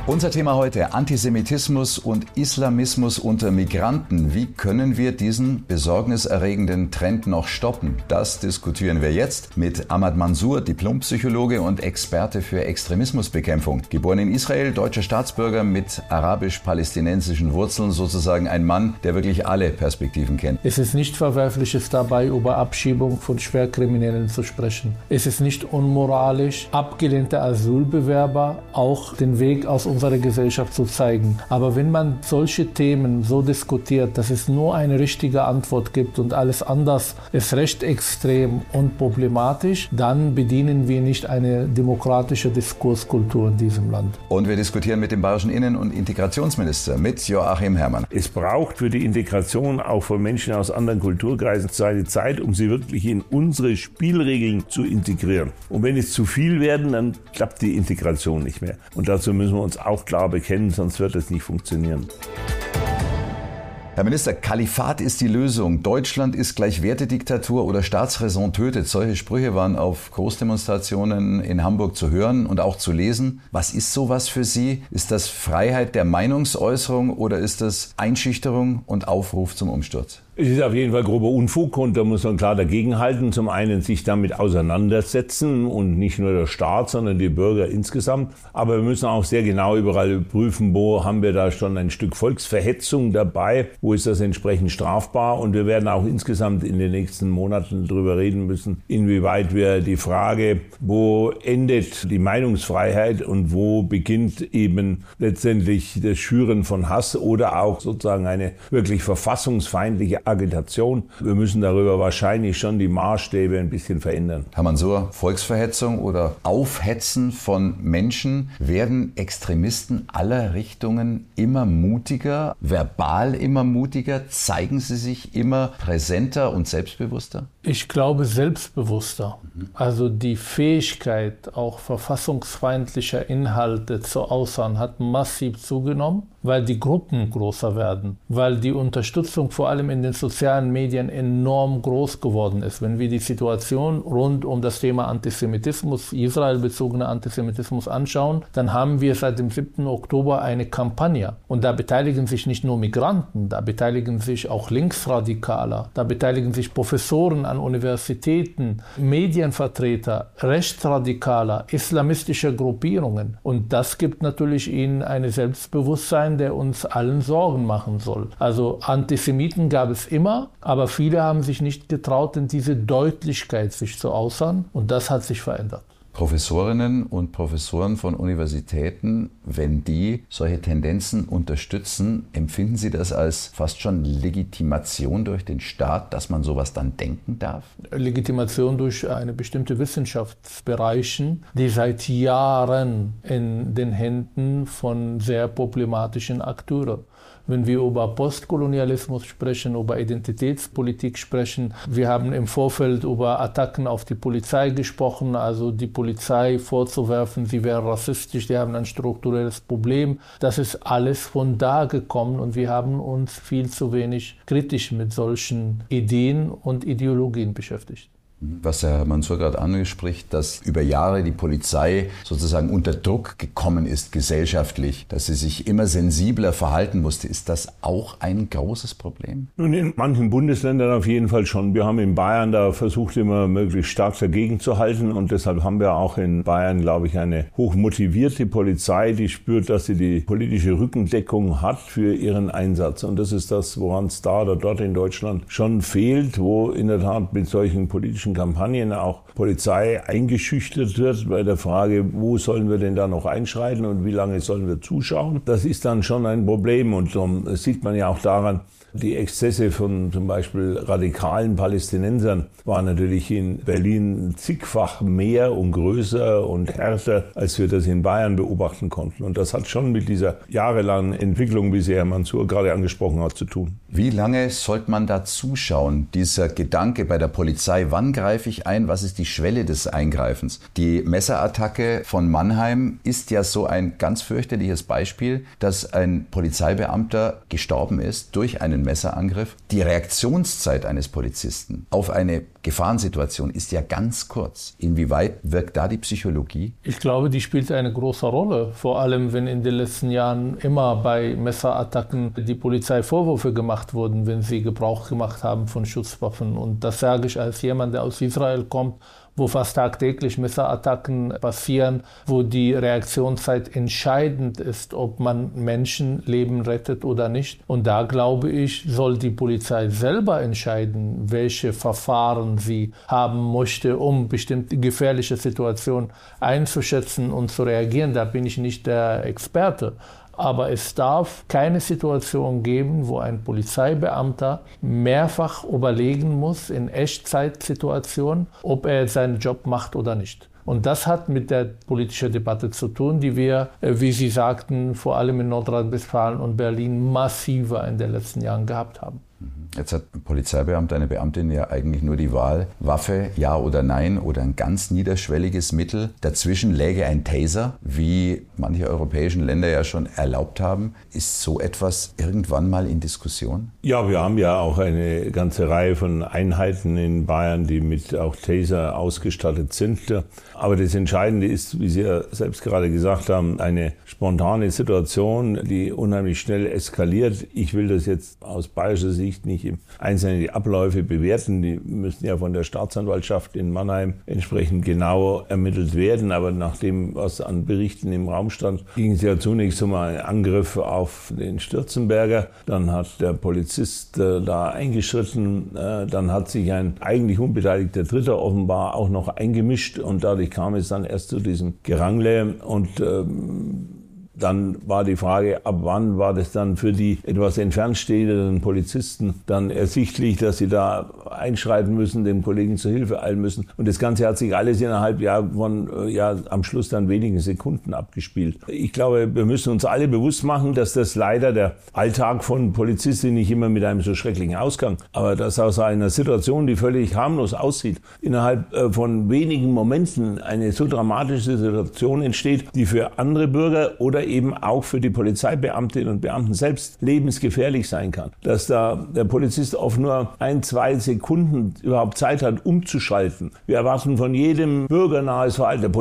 Unser Thema heute: Antisemitismus und Islamismus unter Migranten. Wie können wir diesen besorgniserregenden Trend noch stoppen? Das diskutieren wir jetzt mit Ahmad Mansour, Diplompsychologe und Experte für Extremismusbekämpfung. Geboren in Israel, deutscher Staatsbürger mit arabisch-palästinensischen Wurzeln, sozusagen ein Mann, der wirklich alle Perspektiven kennt. Es ist nicht Verwerfliches dabei, über Abschiebung von Schwerkriminellen zu sprechen. Es ist nicht unmoralisch, abgelehnte Asylbewerber auch den Weg aus unserer Gesellschaft zu zeigen. Aber wenn man solche Themen so diskutiert, dass es nur eine richtige Antwort gibt und alles anders ist recht extrem und problematisch, dann bedienen wir nicht eine demokratische Diskurskultur in diesem Land. Und wir diskutieren mit dem bayerischen Innen- und Integrationsminister, mit Joachim Herrmann. Es braucht für die Integration auch von Menschen aus anderen Kulturkreisen seine Zeit, um sie wirklich in unsere Spielregeln zu integrieren. Und wenn es zu viel werden, dann klappt die Integration nicht mehr. Und dazu müssen wir uns auch klar bekennen, sonst wird es nicht funktionieren. Herr Minister, Kalifat ist die Lösung. Deutschland ist gleich Wertediktatur oder Staatsräson tötet. Solche Sprüche waren auf Großdemonstrationen in Hamburg zu hören und auch zu lesen. Was ist sowas für Sie? Ist das Freiheit der Meinungsäußerung oder ist das Einschüchterung und Aufruf zum Umsturz? Es ist auf jeden Fall grober Unfug und da muss man klar dagegenhalten. Zum einen sich damit auseinandersetzen und nicht nur der Staat, sondern die Bürger insgesamt. Aber wir müssen auch sehr genau überall prüfen, wo haben wir da schon ein Stück Volksverhetzung dabei, wo ist das entsprechend strafbar. Und wir werden auch insgesamt in den nächsten Monaten darüber reden müssen, inwieweit wir die Frage, wo endet die Meinungsfreiheit und wo beginnt eben letztendlich das Schüren von Hass oder auch sozusagen eine wirklich verfassungsfeindliche Agitation. Wir müssen darüber wahrscheinlich schon die Maßstäbe ein bisschen verändern. Herr Mansour, Volksverhetzung oder Aufhetzen von Menschen, werden Extremisten aller Richtungen immer mutiger, verbal immer mutiger? Zeigen sie sich immer präsenter und selbstbewusster? Ich glaube selbstbewusster. Also die Fähigkeit, auch verfassungsfeindlicher Inhalte zu äußern, hat massiv zugenommen, weil die Gruppen größer werden, weil die Unterstützung vor allem in den sozialen Medien enorm groß geworden ist. Wenn wir die Situation rund um das Thema Antisemitismus, israelbezogener Antisemitismus anschauen, dann haben wir seit dem 7. Oktober eine Kampagne. Und da beteiligen sich nicht nur Migranten, da beteiligen sich auch Linksradikaler, da beteiligen sich Professoren an Universitäten, Medienvertreter, Rechtsradikaler, islamistische Gruppierungen. Und das gibt natürlich ihnen ein Selbstbewusstsein, der uns allen Sorgen machen soll. Also Antisemiten gab es immer, aber viele haben sich nicht getraut, in diese Deutlichkeit sich zu äußern. Und das hat sich verändert. Professorinnen und Professoren von Universitäten, wenn die solche Tendenzen unterstützen, empfinden Sie das als fast schon Legitimation durch den Staat, dass man sowas dann denken darf? Legitimation durch eine bestimmte Wissenschaftsbereichen, die seit Jahren in den Händen von sehr problematischen Akteuren. Wenn wir über Postkolonialismus sprechen, über Identitätspolitik sprechen. Wir haben im Vorfeld über Attacken auf die Polizei gesprochen, also die Polizei vorzuwerfen, sie wäre rassistisch, die haben ein strukturelles Problem. Das ist alles von da gekommen und wir haben uns viel zu wenig kritisch mit solchen Ideen und Ideologien beschäftigt. Was Herr Mansour gerade anspricht, dass über Jahre die Polizei sozusagen unter Druck gekommen ist, gesellschaftlich, dass sie sich immer sensibler verhalten musste. Ist das auch ein großes Problem? Nun, in manchen Bundesländern auf jeden Fall schon. Wir haben in Bayern da versucht, immer möglichst stark dagegen zu halten und deshalb haben wir auch in Bayern, glaube ich, eine hochmotivierte Polizei, die spürt, dass sie die politische Rückendeckung hat für ihren Einsatz. Und das ist das, woran es da oder dort in Deutschland schon fehlt, wo in der Tat mit solchen politischen Kampagnen auch Polizei eingeschüchtert wird bei der Frage, wo sollen wir denn da noch einschreiten und wie lange sollen wir zuschauen. Das ist dann schon ein Problem und das sieht man ja auch daran, die Exzesse von zum Beispiel radikalen Palästinensern waren natürlich in Berlin zigfach mehr und größer und härter, als wir das in Bayern beobachten konnten. Und das hat schon mit dieser jahrelangen Entwicklung, wie sie Herr Mansour gerade angesprochen hat, zu tun. Wie lange sollte man da zuschauen? Dieser Gedanke bei der Polizei, wann greife ich ein? Was ist die Schwelle des Eingreifens? Die Messerattacke von Mannheim ist ja so ein ganz fürchterliches Beispiel, dass ein Polizeibeamter gestorben ist durch einen einen Messerangriff. Die Reaktionszeit eines Polizisten auf eine Gefahrensituation ist ja ganz kurz. Inwieweit wirkt da die Psychologie? Ich glaube, die spielt eine große Rolle. Vor allem, wenn in den letzten Jahren immer bei Messerattacken die Polizei Vorwürfe gemacht wurden, wenn sie Gebrauch gemacht haben von Schusswaffen. Und das sage ich als jemand, der aus Israel kommt, wo fast tagtäglich Messerattacken passieren, wo die Reaktionszeit entscheidend ist, ob man Menschenleben rettet oder nicht. Und da, glaube ich, soll die Polizei selber entscheiden, welche Verfahren sie haben möchte, um bestimmte gefährliche Situationen einzuschätzen und zu reagieren. Da bin ich nicht der Experte. Aber es darf keine Situation geben, wo ein Polizeibeamter mehrfach überlegen muss in Echtzeitsituationen, ob er seinen Job macht oder nicht. Und das hat mit der politischen Debatte zu tun, die wir, wie Sie sagten, vor allem in Nordrhein-Westfalen und Berlin massiver in den letzten Jahren gehabt haben. Jetzt hat ein Polizeibeamter, eine Beamtin ja eigentlich nur die Wahl, Waffe, ja oder nein, oder ein ganz niederschwelliges Mittel. Dazwischen läge ein Taser, wie manche europäischen Länder ja schon erlaubt haben. Ist so etwas irgendwann mal in Diskussion? Ja, wir haben ja auch eine ganze Reihe von Einheiten in Bayern, die mit auch Taser ausgestattet sind. Aber das Entscheidende ist, wie Sie ja selbst gerade gesagt haben, eine spontane Situation, die unheimlich schnell eskaliert. Ich will das jetzt aus bayerischer Sicht nicht im Einzelnen die Abläufe bewerten. Die müssen ja von der Staatsanwaltschaft in Mannheim entsprechend genau ermittelt werden. Aber nach dem, was an Berichten im Raum stand, ging es ja zunächst um einen Angriff auf den Stürzenberger. Dann hat der Polizist da eingeschritten. Dann hat sich ein eigentlich unbeteiligter Dritter offenbar auch noch eingemischt. Und dadurch kam es dann erst zu diesem Gerangle. Und dann war die Frage, ab wann war das dann für die etwas entfernt stehenden Polizisten dann ersichtlich, dass sie da einschreiten müssen, dem Kollegen zur Hilfe eilen müssen. Und das Ganze hat sich alles innerhalb von am Schluss dann wenigen Sekunden abgespielt. Ich glaube, wir müssen uns alle bewusst machen, dass das leider der Alltag von Polizisten nicht immer mit einem so schrecklichen Ausgang, aber dass aus einer Situation, die völlig harmlos aussieht, innerhalb von wenigen Momenten eine so dramatische Situation entsteht, die für andere Bürger oder eben auch für die Polizeibeamtinnen und Beamten selbst lebensgefährlich sein kann. Dass da der Polizist oft nur 1-2 Sekunden überhaupt Zeit hat, umzuschalten. Wir erwarten von jedem bürgernahes Verhalten. Der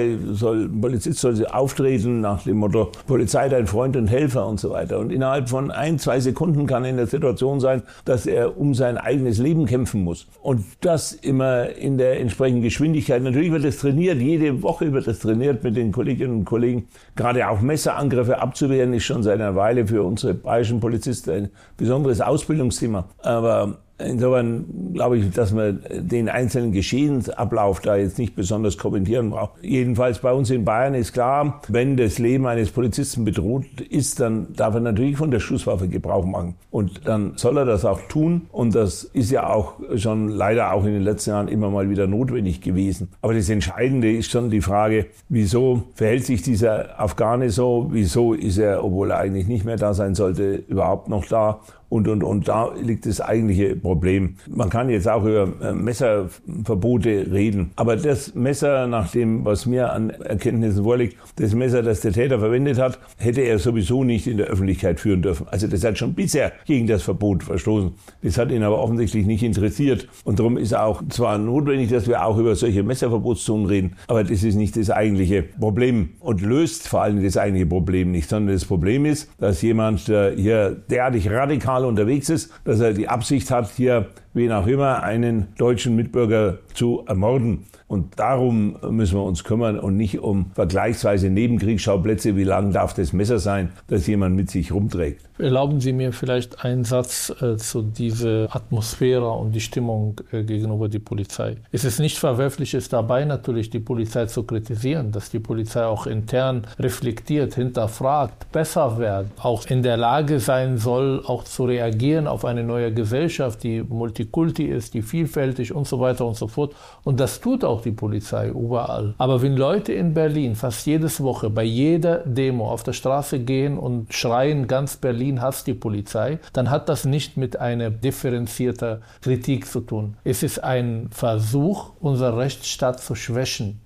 Polizist soll auftreten nach dem Motto, Polizei, dein Freund und Helfer und so weiter. Und innerhalb von 1-2 Sekunden kann er in der Situation sein, dass er um sein eigenes Leben kämpfen muss. Und das immer in der entsprechenden Geschwindigkeit. Natürlich wird das trainiert, jede Woche wird das trainiert mit den Kolleginnen und Kollegen, gerade auch Messerangriffe abzuwehren, ist schon seit einer Weile für unsere bayerischen Polizisten ein besonderes Ausbildungsthema. Aber insofern glaube ich, dass man den einzelnen Geschehensablauf da jetzt nicht besonders kommentieren braucht. Jedenfalls bei uns in Bayern ist klar, wenn das Leben eines Polizisten bedroht ist, dann darf er natürlich von der Schusswaffe Gebrauch machen. Und dann soll er das auch tun. Und das ist ja auch schon leider auch in den letzten Jahren immer mal wieder notwendig gewesen. Aber das Entscheidende ist schon die Frage, wieso verhält sich dieser Afghane so? Wieso ist er, obwohl er eigentlich nicht mehr da sein sollte, überhaupt noch da? Und da liegt das eigentliche Problem. Man kann jetzt auch über Messerverbote reden. Aber das Messer, nach dem, was mir an Erkenntnissen vorliegt, das Messer, das der Täter verwendet hat, hätte er sowieso nicht in der Öffentlichkeit führen dürfen. Also das hat schon bisher gegen das Verbot verstoßen. Das hat ihn aber offensichtlich nicht interessiert. Und darum ist auch zwar notwendig, dass wir auch über solche Messerverbotszonen reden, aber das ist nicht das eigentliche Problem und löst vor allem das eigentliche Problem nicht, sondern das Problem ist, dass jemand hier derartig radikal unterwegs ist, dass er die Absicht hat, hier wen auch immer einen deutschen Mitbürger zu ermorden. Und darum müssen wir uns kümmern und nicht um vergleichsweise Nebenkriegsschauplätze. Wie lang darf das Messer sein, das jemand mit sich rumträgt? Erlauben Sie mir vielleicht einen Satz zu dieser Atmosphäre und die Stimmung gegenüber der Polizei. Es ist nicht verwerflich, es dabei natürlich die Polizei zu kritisieren, dass die Polizei auch intern reflektiert, hinterfragt, besser wird, auch in der Lage sein soll, auch zu reagieren auf eine neue Gesellschaft, die multikulti ist, die vielfältig und so weiter und so fort. Und das tut auch die Polizei überall. Aber wenn Leute in Berlin fast jede Woche bei jeder Demo auf der Straße gehen und schreien, ganz Berlin hasst die Polizei, dann hat das nicht mit einer differenzierten Kritik zu tun. Es ist ein Versuch, unseren Rechtsstaat zu schwächen.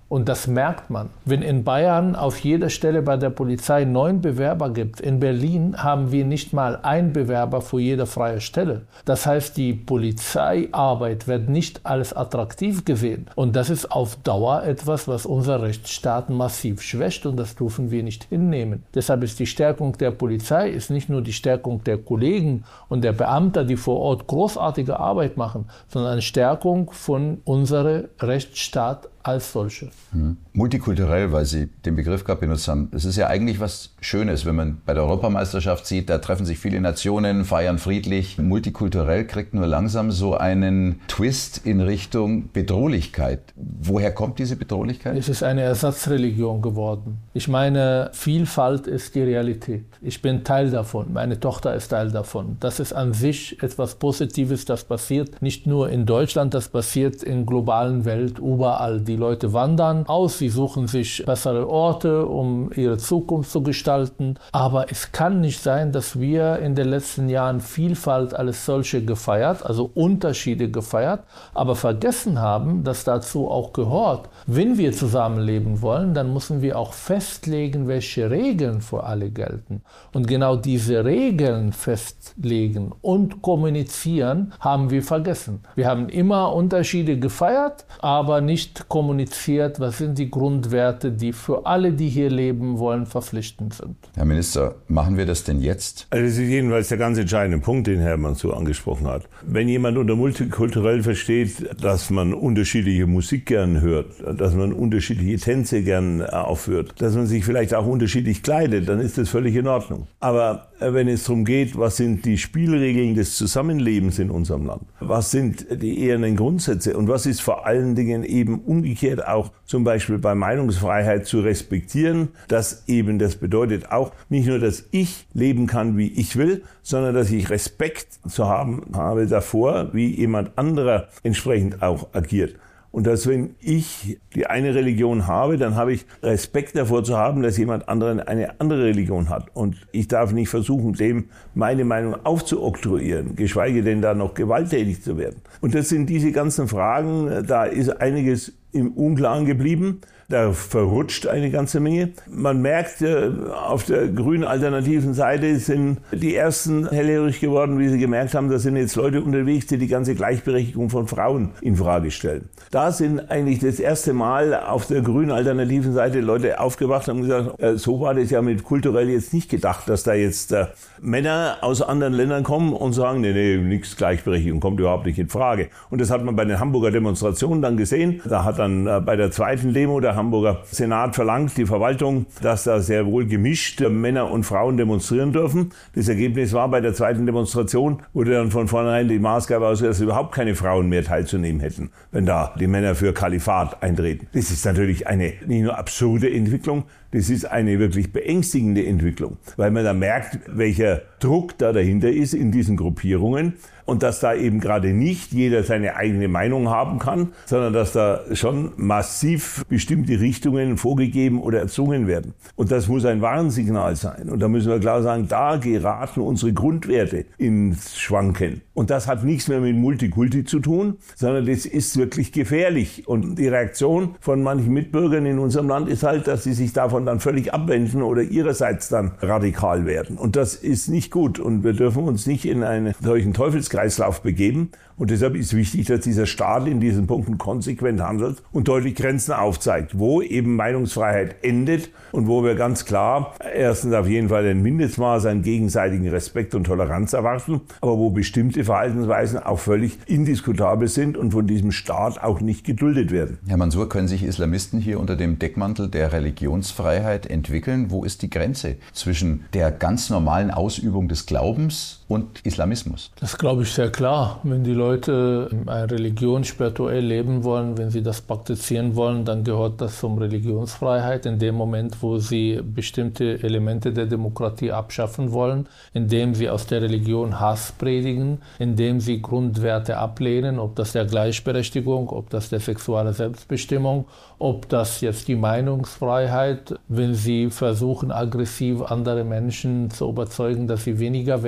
Und das merkt man. Wenn in Bayern auf jeder Stelle bei der Polizei 9 Bewerber gibt, in Berlin haben wir nicht mal einen Bewerber für jede freie Stelle. Das heißt, die Polizeiarbeit wird nicht als attraktiv gesehen. Und das ist auf Dauer etwas, was unser Rechtsstaat massiv schwächt und das dürfen wir nicht hinnehmen. Deshalb ist die Stärkung der Polizei ist nicht nur die Stärkung der Kollegen und der Beamten, die vor Ort großartige Arbeit machen, sondern eine Stärkung von unserem Rechtsstaat als solche. Multikulturell, weil Sie den Begriff gerade benutzt haben. Es ist ja eigentlich was Schönes, wenn man bei der Europameisterschaft sieht, da treffen sich viele Nationen, feiern friedlich. Multikulturell kriegt nur langsam so einen Twist in Richtung Bedrohlichkeit. Woher kommt diese Bedrohlichkeit? Es ist eine Ersatzreligion geworden. Ich meine, Vielfalt ist die Realität. Ich bin Teil davon, meine Tochter ist Teil davon. Das ist an sich etwas Positives, das passiert nicht nur in Deutschland, das passiert in der globalen Welt überall. Die Leute wandern aus, sie suchen sich bessere Orte, um ihre Zukunft zu gestalten. Aber es kann nicht sein, dass wir in den letzten Jahren Vielfalt als solche gefeiert, also Unterschiede gefeiert, aber vergessen haben, dass dazu auch gehört, wenn wir zusammenleben wollen, dann müssen wir auch festlegen, welche Regeln für alle gelten. Und genau diese Regeln festlegen und kommunizieren, haben wir vergessen. Wir haben immer Unterschiede gefeiert, aber nicht kommuniziert, was sind die Grundwerte, die für alle, die hier leben wollen, verpflichtend sind. Herr Minister, machen wir das denn jetzt? Also das ist jedenfalls der ganz entscheidende Punkt, den Herr Mansour angesprochen hat. Wenn jemand unter multikulturell versteht, dass man unterschiedliche Musik gern hört, dass man unterschiedliche Tänze gern aufführt, dass man sich vielleicht auch unterschiedlich kleidet, dann ist das völlig in Ordnung. Aber wenn es darum geht, was sind die Spielregeln des Zusammenlebens in unserem Land, was sind die ehernen Grundsätze und was ist vor allen Dingen eben umgekehrt auch zum Beispiel bei Meinungsfreiheit zu respektieren, das bedeutet auch nicht nur, dass ich leben kann, wie ich will, sondern dass ich Respekt zu habe davor, wie jemand anderer entsprechend auch agiert. Und dass, wenn ich die eine Religion habe, dann habe ich Respekt davor zu haben, dass jemand anderen eine andere Religion hat. Und ich darf nicht versuchen, dem meine Meinung aufzuoktroyieren, geschweige denn da noch gewalttätig zu werden. Und das sind diese ganzen Fragen, da ist einiges im Unklaren geblieben. Da verrutscht eine ganze Menge. Man merkt, auf der grünen alternativen Seite sind die Ersten hellhörig geworden, wie sie gemerkt haben, da sind jetzt Leute unterwegs, die die ganze Gleichberechtigung von Frauen in Frage stellen. Da sind eigentlich das erste Mal auf der grünen alternativen Seite Leute aufgewacht und haben gesagt, so war das ja mit kulturell jetzt nicht gedacht, dass da jetzt Männer aus anderen Ländern kommen und sagen, nee, nichts Gleichberechtigung, kommt überhaupt nicht in Frage. Und das hat man bei den Hamburger Demonstrationen dann gesehen. Da hat dann bei der zweiten Demo der Hamburger Senat verlangt, die Verwaltung, dass da sehr wohl gemischt Männer und Frauen demonstrieren dürfen. Das Ergebnis war, bei der zweiten Demonstration wurde dann von vornherein die Maßgabe ausgegangen, dass überhaupt keine Frauen mehr teilzunehmen hätten, wenn da die Männer für Kalifat eintreten. Das ist natürlich eine nicht nur absurde Entwicklung, das ist eine wirklich beängstigende Entwicklung, weil man da merkt, welcher Druck da dahinter ist in diesen Gruppierungen und dass da eben gerade nicht jeder seine eigene Meinung haben kann, sondern dass da schon massiv bestimmte Richtungen vorgegeben oder erzwungen werden. Und das muss ein Warnsignal sein. Und da müssen wir klar sagen, da geraten unsere Grundwerte ins Schwanken. Und das hat nichts mehr mit Multikulti zu tun, sondern das ist wirklich gefährlich. Und die Reaktion von manchen Mitbürgern in unserem Land ist halt, dass sie sich davon dann völlig abwenden oder ihrerseits dann radikal werden. Und das ist nicht gut. Und wir dürfen uns nicht in einen solchen Teufelskreislauf begeben. Und deshalb ist wichtig, dass dieser Staat in diesen Punkten konsequent handelt und deutlich Grenzen aufzeigt, wo eben Meinungsfreiheit endet und wo wir ganz klar erstens auf jeden Fall ein Mindestmaß an gegenseitigen Respekt und Toleranz erwarten, aber wo bestimmte Verhaltensweisen auch völlig indiskutabel sind und von diesem Staat auch nicht geduldet werden. Herr Mansour, können sich Islamisten hier unter dem Deckmantel der Religionsfreiheit entwickeln? Wo ist die Grenze zwischen der ganz normalen Ausübung des Glaubens und Islamismus? Das glaube ich sehr klar. Wenn die Leute eine Religion spirituell leben wollen, wenn sie das praktizieren wollen, dann gehört das zum Religionsfreiheit. In dem Moment, wo sie bestimmte Elemente der Demokratie abschaffen wollen, indem sie aus der Religion Hass predigen, indem sie Grundwerte ablehnen, ob das der Gleichberechtigung, ob das der sexuelle Selbstbestimmung, ob das jetzt die Meinungsfreiheit, wenn sie versuchen, aggressiv andere Menschen zu überzeugen, dass sie weniger wert sind,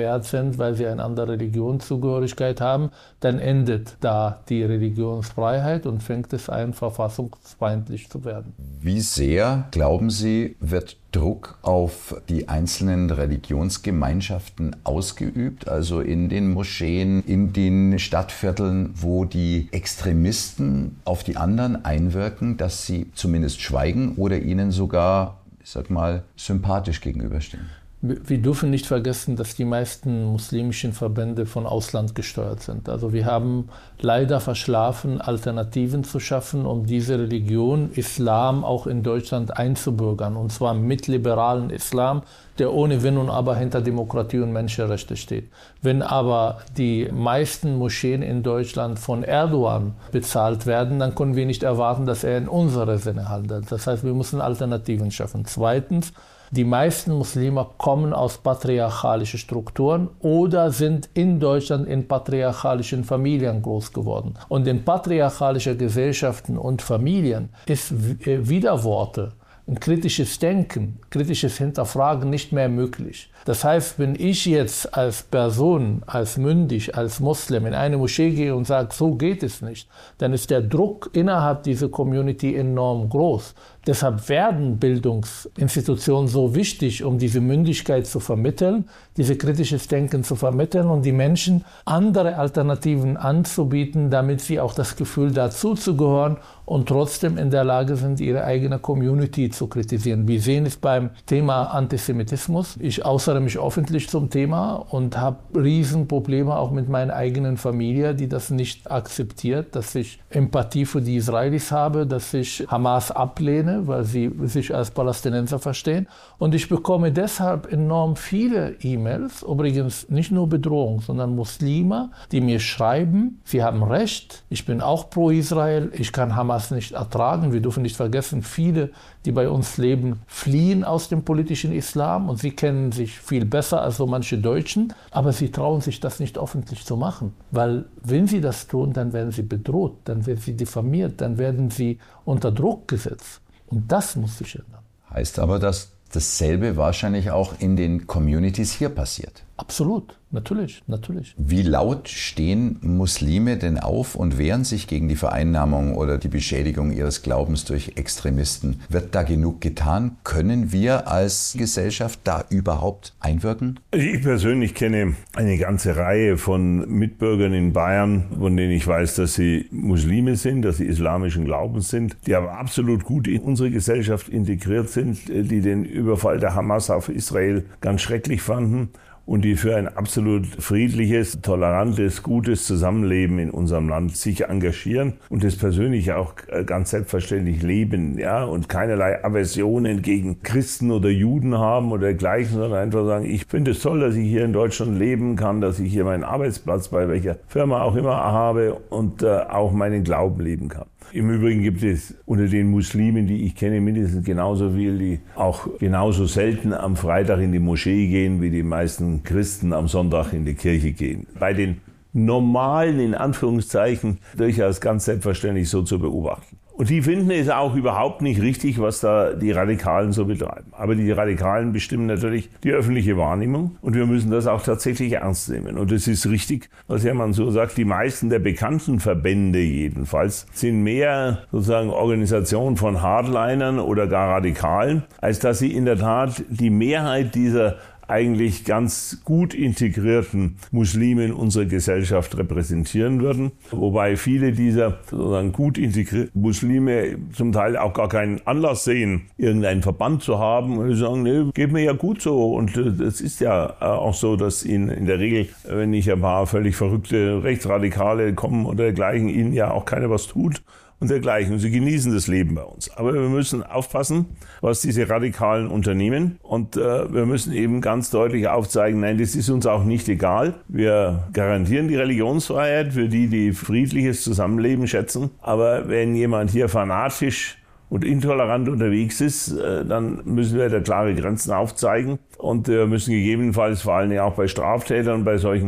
sind, weil sie eine andere Religionszugehörigkeit haben, dann endet da die Religionsfreiheit und fängt es an, verfassungsfeindlich zu werden. Wie sehr, glauben Sie, wird Druck auf die einzelnen Religionsgemeinschaften ausgeübt, also in den Moscheen, in den Stadtvierteln, wo die Extremisten auf die anderen einwirken, dass sie zumindest schweigen oder ihnen sogar, ich sag mal, sympathisch gegenüberstehen? Wir dürfen nicht vergessen, dass die meisten muslimischen Verbände von Ausland gesteuert sind. Also wir haben leider verschlafen, Alternativen zu schaffen, um diese Religion, Islam, auch in Deutschland einzubürgern. Und zwar mit liberalen Islam, der ohne Wenn und Aber hinter Demokratie und Menschenrechte steht. Wenn aber die meisten Moscheen in Deutschland von Erdogan bezahlt werden, dann können wir nicht erwarten, dass er in unserem Sinne handelt. Das heißt, wir müssen Alternativen schaffen. Zweitens, die meisten Muslime kommen aus patriarchalischen Strukturen oder sind in Deutschland in patriarchalischen Familien groß geworden. Und in patriarchalischen Gesellschaften und Familien ist Widerworte, ein kritisches Denken, kritisches Hinterfragen nicht mehr möglich. Das heißt, wenn ich jetzt als Person, als mündig, als Muslim in eine Moschee gehe und sage, so geht es nicht, dann ist der Druck innerhalb dieser Community enorm groß. Deshalb werden Bildungsinstitutionen so wichtig, um diese Mündigkeit zu vermitteln, dieses kritisches Denken zu vermitteln und die Menschen andere Alternativen anzubieten, damit sie auch das Gefühl dazuzugehören und trotzdem in der Lage sind, ihre eigene Community zu kritisieren. Wir sehen es beim Thema Antisemitismus. Ich äußere mich öffentlich zum Thema und habe Riesenprobleme auch mit meiner eigenen Familie, die das nicht akzeptiert, dass ich Empathie für die Israelis habe, dass ich Hamas ablehne, weil sie sich als Palästinenser verstehen. Und ich bekomme deshalb enorm viele E-Mails, übrigens nicht nur Bedrohung, sondern Muslime, die mir schreiben, sie haben recht, ich bin auch pro Israel, ich kann Hamas nicht ertragen. Wir dürfen nicht vergessen, viele, die bei uns leben, fliehen aus dem politischen Islam und sie kennen sich viel besser als so manche Deutschen, aber sie trauen sich das nicht öffentlich zu machen, weil wenn sie das tun, dann werden sie bedroht, dann werden sie diffamiert, dann werden sie unter Druck gesetzt. Und das muss sich ändern. Heißt aber, dass dasselbe wahrscheinlich auch in den Communities hier passiert. Absolut, natürlich. Wie laut stehen Muslime denn auf und wehren sich gegen die Vereinnahmung oder die Beschädigung ihres Glaubens durch Extremisten? Wird da genug getan? Können wir als Gesellschaft da überhaupt einwirken? Ich persönlich kenne eine ganze Reihe von Mitbürgern in Bayern, von denen ich weiß, dass sie Muslime sind, dass sie islamischen Glaubens sind, die aber absolut gut in unsere Gesellschaft integriert sind, die den Überfall der Hamas auf Israel ganz schrecklich fanden und die für ein absolut friedliches, tolerantes, gutes Zusammenleben in unserem Land sich engagieren und das persönlich auch ganz selbstverständlich leben, ja, und keinerlei Aversionen gegen Christen oder Juden haben oder dergleichen, sondern einfach sagen, ich finde es toll, dass ich hier in Deutschland leben kann, dass ich hier meinen Arbeitsplatz bei welcher Firma auch immer habe und auch meinen Glauben leben kann. Im Übrigen gibt es unter den Muslimen, die ich kenne, mindestens genauso viele, die auch genauso selten am Freitag in die Moschee gehen, wie die meisten Christen am Sonntag in die Kirche gehen. Bei den normalen, in Anführungszeichen, durchaus ganz selbstverständlich so zu beobachten. Und die finden es auch überhaupt nicht richtig, was da die Radikalen so betreiben. Aber die Radikalen bestimmen natürlich die öffentliche Wahrnehmung und wir müssen das auch tatsächlich ernst nehmen. Und es ist richtig, was Herr Mansour sagt, die meisten der bekannten Verbände jedenfalls sind mehr sozusagen Organisationen von Hardlinern oder gar Radikalen, als dass sie in der Tat die Mehrheit dieser eigentlich ganz gut integrierten Muslime in unserer Gesellschaft repräsentieren würden. Wobei viele dieser sozusagen gut integrierten Muslime zum Teil auch gar keinen Anlass sehen, irgendeinen Verband zu haben. Und sie sagen, nee, geht mir ja gut so. Und es ist ja auch so, dass ihnen in der Regel, wenn nicht ein paar völlig verrückte Rechtsradikale kommen oder dergleichen, ihnen ja auch keiner was tut. Und dergleichen. Und sie genießen das Leben bei uns. Aber wir müssen aufpassen, was diese Radikalen unternehmen. Und wir müssen eben ganz deutlich aufzeigen, nein, das ist uns auch nicht egal. Wir garantieren die Religionsfreiheit für die, die friedliches Zusammenleben schätzen. Aber wenn jemand hier fanatisch und intolerant unterwegs ist, dann müssen wir da klare Grenzen aufzeigen. Und wir müssen gegebenenfalls vor allem auch bei Straftätern, bei solchen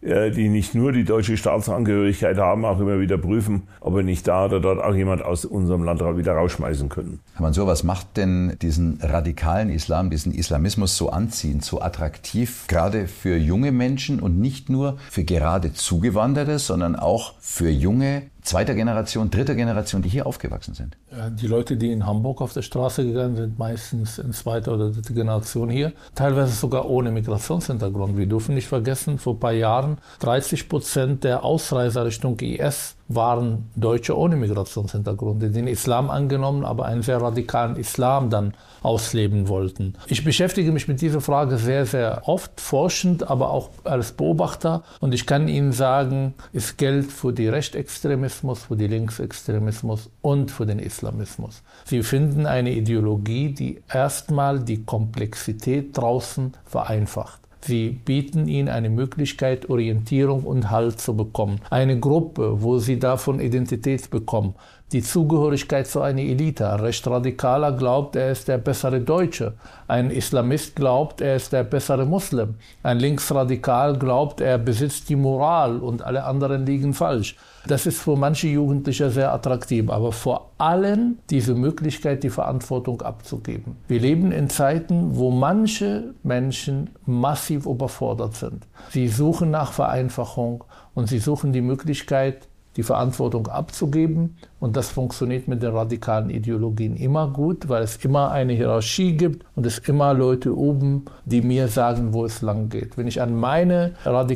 die nicht nur die deutsche Staatsangehörigkeit haben, auch immer wieder prüfen, ob wir nicht da oder dort auch jemand aus unserem Land wieder rausschmeißen können. Herr Mansour, was macht denn diesen radikalen Islam, diesen Islamismus so anziehend, so attraktiv, gerade für junge Menschen und nicht nur für gerade Zugewanderte, sondern auch für junge zweiter Generation, dritter Generation, die hier aufgewachsen sind? Die Leute, die in Hamburg auf der Straße gegangen sind, meistens in zweiter oder dritter Generation hier, teilweise sogar ohne Migrationshintergrund. Wir dürfen nicht vergessen, vor ein paar Jahren 30% der Ausreiser Richtung IS waren Deutsche ohne Migrationshintergrund, die den Islam angenommen, aber einen sehr radikalen Islam dann ausleben wollten. Ich beschäftige mich mit dieser Frage sehr, sehr oft, forschend, aber auch als Beobachter. Und ich kann Ihnen sagen, es gilt für die Rechtsextremismus, für den Linksextremismus und für den Islamismus. Sie finden eine Ideologie, die erstmal die Komplexität draußen vereinfacht. Sie bieten ihnen eine Möglichkeit, Orientierung und Halt zu bekommen. Eine Gruppe, wo sie davon Identität bekommen. Die Zugehörigkeit zu einer Elite. Ein Rechtsradikaler glaubt, er ist der bessere Deutsche. Ein Islamist glaubt, er ist der bessere Muslim. Ein Linksradikal glaubt, er besitzt die Moral und alle anderen liegen falsch. Das ist für manche Jugendliche sehr attraktiv, aber vor allem diese Möglichkeit, die Verantwortung abzugeben. Wir leben in Zeiten, wo manche Menschen massiv überfordert sind. Sie suchen nach Vereinfachung und sie suchen die Möglichkeit, die Verantwortung abzugeben. Und das funktioniert mit den radikalen Ideologien immer gut, weil es immer eine Hierarchie gibt und es immer Leute oben, die mir sagen, wo es lang geht. Wenn ich an meine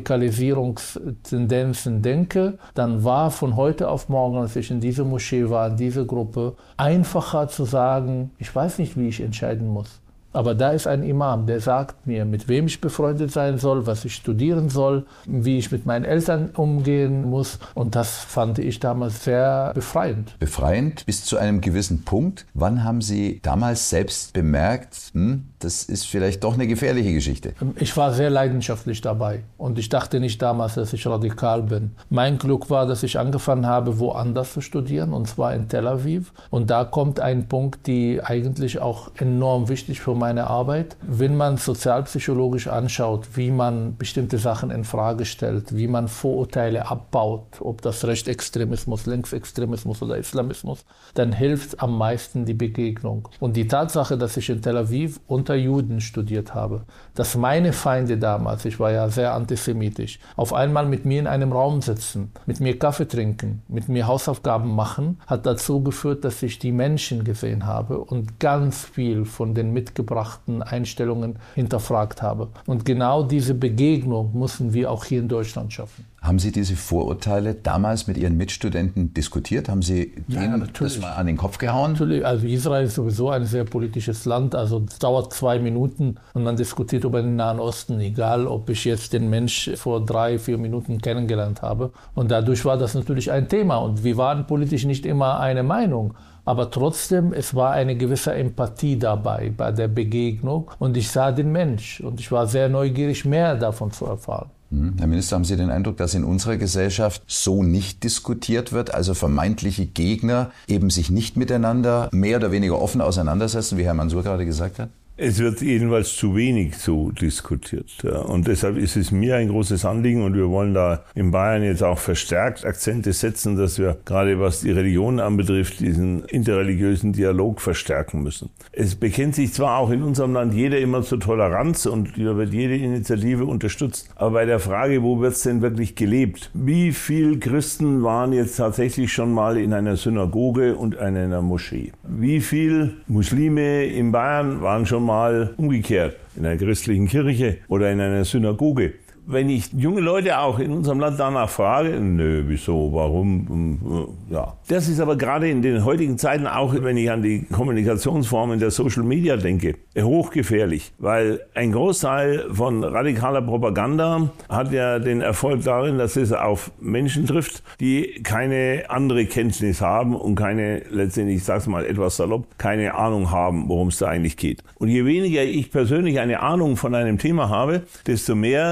Radikalisierungstendenzen denke, dann war von heute auf morgen, als ich in dieser Moschee war, in dieser Gruppe, einfacher zu sagen, ich weiß nicht, wie ich entscheiden muss. Aber da ist ein Imam, der sagt mir, mit wem ich befreundet sein soll, was ich studieren soll, wie ich mit meinen Eltern umgehen muss. Und das fand ich damals sehr befreiend. Befreiend bis zu einem gewissen Punkt. Wann haben Sie damals selbst bemerkt, das ist vielleicht doch eine gefährliche Geschichte? Ich war sehr leidenschaftlich dabei. Und ich dachte nicht damals, dass ich radikal bin. Mein Glück war, dass ich angefangen habe, woanders zu studieren, und zwar in Tel Aviv. Und da kommt ein Punkt, die eigentlich auch enorm wichtig für meine Arbeit. Wenn man sozialpsychologisch anschaut, wie man bestimmte Sachen in Frage stellt, wie man Vorurteile abbaut, ob das Rechtsextremismus, Linksextremismus oder Islamismus, dann hilft am meisten die Begegnung. Und die Tatsache, dass ich in Tel Aviv unter Juden studiert habe, dass meine Feinde damals, ich war ja sehr antisemitisch, auf einmal mit mir in einem Raum sitzen, mit mir Kaffee trinken, mit mir Hausaufgaben machen, hat dazu geführt, dass ich die Menschen gesehen habe und ganz viel von den mitgebrachten Einstellungen hinterfragt habe. Und genau diese Begegnung müssen wir auch hier in Deutschland schaffen. Haben Sie diese Vorurteile damals mit Ihren Mitstudenten diskutiert? Haben Sie denen das mal an den Kopf gehauen? Natürlich. Also Israel ist sowieso ein sehr politisches Land. Also es dauert 2 Minuten und man diskutiert über den Nahen Osten. Egal, ob ich jetzt den Mensch vor 3-4 Minuten kennengelernt habe. Und dadurch war das natürlich ein Thema. Und wir waren politisch nicht immer eine Meinung. Aber trotzdem, es war eine gewisse Empathie dabei bei der Begegnung. Und ich sah den Mensch. Und ich war sehr neugierig, mehr davon zu erfahren. Herr Minister, haben Sie den Eindruck, dass in unserer Gesellschaft so nicht diskutiert wird, also vermeintliche Gegner eben sich nicht miteinander mehr oder weniger offen auseinandersetzen, wie Herr Mansour gerade gesagt hat? Es wird jedenfalls zu wenig so diskutiert. Ja. Und deshalb ist es mir ein großes Anliegen und wir wollen da in Bayern jetzt auch verstärkt Akzente setzen, dass wir gerade was die Religion anbetrifft, diesen interreligiösen Dialog verstärken müssen. Es bekennt sich zwar auch in unserem Land jeder immer zur Toleranz und da wird jede Initiative unterstützt, aber bei der Frage, wo wird es denn wirklich gelebt? Wie viele Christen waren jetzt tatsächlich schon mal in einer Synagoge und in einer Moschee? Wie viele Muslime in Bayern waren schon mal umgekehrt in einer christlichen Kirche oder in einer Synagoge? Wenn ich junge Leute auch in unserem Land danach frage, nö, wieso, warum, ja. Das ist aber gerade in den heutigen Zeiten, auch wenn ich an die Kommunikationsformen der Social Media denke, hochgefährlich, weil ein Großteil von radikaler Propaganda hat ja den Erfolg darin, dass es auf Menschen trifft, die keine andere Kenntnis haben und keine, letztendlich, ich sag's mal etwas salopp, keine Ahnung haben, worum es da eigentlich geht. Und je weniger ich persönlich eine Ahnung von einem Thema habe, desto mehr bin ich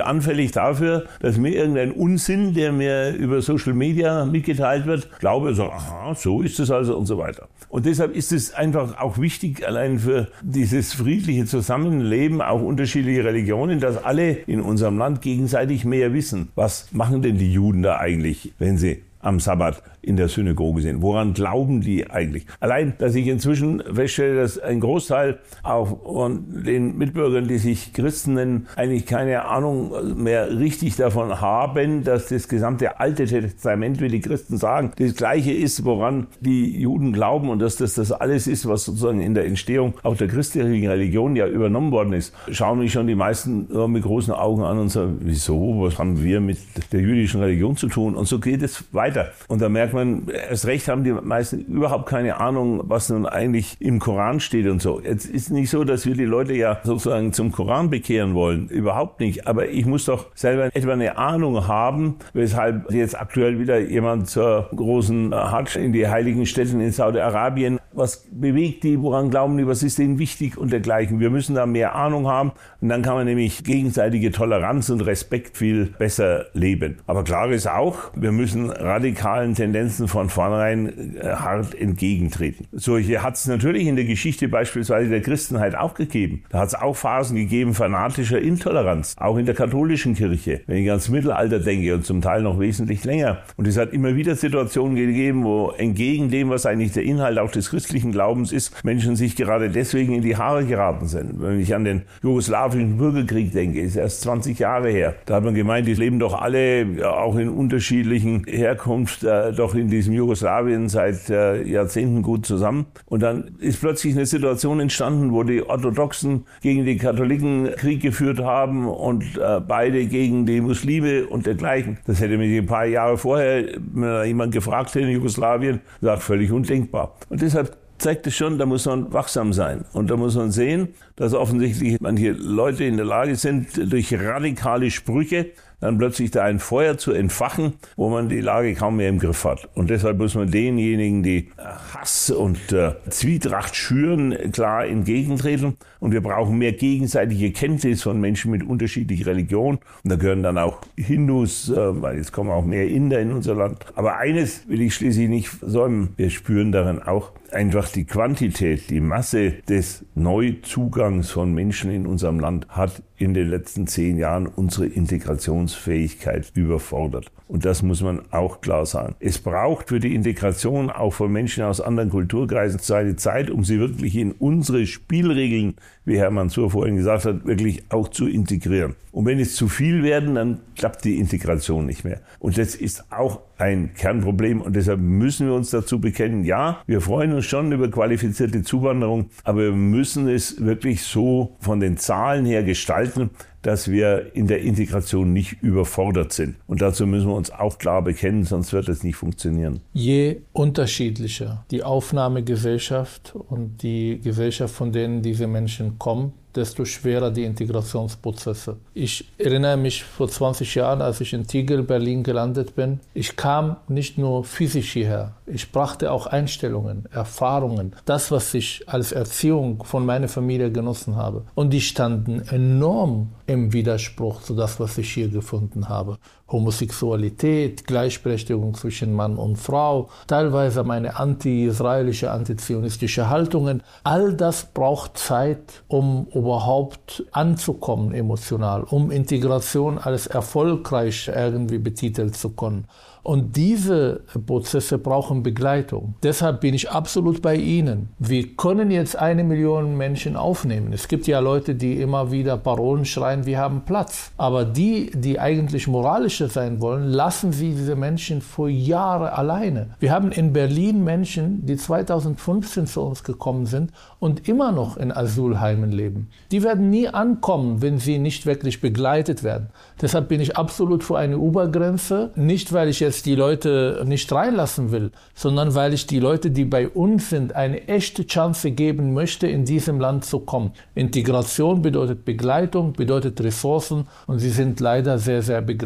ich anfällig dafür, dass mir irgendein Unsinn, der mir über Social Media mitgeteilt wird, glaube, so, aha, so ist es also und so weiter. Und deshalb ist es einfach auch wichtig, allein für dieses friedliche Zusammenleben, auch unterschiedliche Religionen, dass alle in unserem Land gegenseitig mehr wissen. Was machen denn die Juden da eigentlich, wenn sie am Sabbat in der Synagoge sind? Woran glauben die eigentlich? Allein, dass ich inzwischen feststelle, dass ein Großteil auch von den Mitbürgern, die sich Christen nennen, eigentlich keine Ahnung mehr richtig davon haben, dass das gesamte Alte Testament, wie die Christen sagen, das Gleiche ist, woran die Juden glauben und dass das alles ist, was sozusagen in der Entstehung auch der christlichen Religion ja übernommen worden ist. Schauen mich schon die meisten mit großen Augen an und sagen, wieso, was haben wir mit der jüdischen Religion zu tun? Und so geht es weiter. Und da merkt man, erst recht haben die meisten überhaupt keine Ahnung, was nun eigentlich im Koran steht und so. Jetzt ist nicht so, dass wir die Leute ja sozusagen zum Koran bekehren wollen. Überhaupt nicht. Aber ich muss doch selber etwa eine Ahnung haben, weshalb jetzt aktuell wieder jemand zur großen Hadsch in die heiligen Städten in Saudi-Arabien. Was bewegt die? Woran glauben die? Was ist denen wichtig und dergleichen? Wir müssen da mehr Ahnung haben. Und dann kann man nämlich gegenseitige Toleranz und Respekt viel besser leben. Aber klar ist auch, wir müssen radikalen Tendenzen von vornherein hart entgegentreten. Solche hat es natürlich in der Geschichte beispielsweise der Christenheit auch gegeben. Da hat es auch Phasen gegeben fanatischer Intoleranz, auch in der katholischen Kirche, wenn ich ans Mittelalter denke und zum Teil noch wesentlich länger. Und es hat immer wieder Situationen gegeben, wo entgegen dem, was eigentlich der Inhalt auch des christlichen Glaubens ist, Menschen sich gerade deswegen in die Haare geraten sind. Wenn ich an den jugoslawischen Bürgerkrieg denke, ist erst 20 Jahre her. Da hat man gemeint, die leben doch alle auch in unterschiedlichen Herkunft doch in diesem Jugoslawien seit Jahrzehnten gut zusammen. Und dann ist plötzlich eine Situation entstanden, wo die Orthodoxen gegen die Katholiken Krieg geführt haben und beide gegen die Muslime und dergleichen. Das hätte mich ein paar Jahre vorher jemand gefragt in Jugoslawien, sagt völlig undenkbar. Und deshalb zeigt es schon, da muss man wachsam sein. Und da muss man sehen, dass offensichtlich manche Leute in der Lage sind, durch radikale Sprüche dann plötzlich da ein Feuer zu entfachen, wo man die Lage kaum mehr im Griff hat. Und deshalb muss man denjenigen, die Hass und Zwietracht schüren, klar entgegentreten. Und wir brauchen mehr gegenseitige Kenntnis von Menschen mit unterschiedlicher Religion. Und da gehören dann auch Hindus, weil jetzt kommen auch mehr Inder in unser Land. Aber eines will ich schließlich nicht versäumen. Wir spüren darin auch einfach die Quantität, die Masse des Neuzugangs von Menschen in unserem Land hat in den letzten 10 Jahren unsere Integrationsfähigkeit überfordert. Und das muss man auch klar sagen. Es braucht für die Integration auch von Menschen aus anderen Kulturkreisen seine Zeit, um sie wirklich in unsere Spielregeln, wie Herr Mansour vorhin gesagt hat, wirklich auch zu integrieren. Und wenn es zu viel werden, dann klappt die Integration nicht mehr. Und das ist auch ein Kernproblem und deshalb müssen wir uns dazu bekennen, ja, wir freuen uns schon über qualifizierte Zuwanderung, aber wir müssen es wirklich so von den Zahlen her gestalten, dass wir in der Integration nicht überfordert sind. Und dazu müssen wir uns auch klar bekennen, sonst wird es nicht funktionieren. Je unterschiedlicher die Aufnahmegesellschaft und die Gesellschaft, von denen diese Menschen kommen, desto schwerer die Integrationsprozesse. Ich erinnere mich vor 20 Jahren, als ich in Tegel, Berlin gelandet bin. Ich kam nicht nur physisch hierher, ich brachte auch Einstellungen, Erfahrungen, das, was ich als Erziehung von meiner Familie genossen habe. Und die standen enorm im Widerspruch zu das, was ich hier gefunden habe. Homosexualität, Gleichberechtigung zwischen Mann und Frau, teilweise meine anti-israelische, antizionistische Haltungen. All das braucht Zeit, um überhaupt anzukommen emotional, um Integration als erfolgreich irgendwie betitelt zu können. Und diese Prozesse brauchen Begleitung. Deshalb bin ich absolut bei Ihnen. Wir können jetzt 1 Million Menschen aufnehmen. Es gibt ja Leute, die immer wieder Parolen schreien, wir haben Platz. Aber die eigentlich moralischer sein wollen, lassen Sie diese Menschen vor Jahren alleine. Wir haben in Berlin Menschen, die 2015 zu uns gekommen sind und immer noch in Asylheimen leben. Die werden nie ankommen, wenn sie nicht wirklich begleitet werden. Deshalb bin ich absolut für eine Obergrenze. Nicht, weil ich jetzt die Leute nicht reinlassen will, sondern weil ich die Leute, die bei uns sind, eine echte Chance geben möchte, in diesem Land zu kommen. Integration bedeutet Begleitung, bedeutet Ressourcen und sie sind leider sehr, sehr begrenzt in der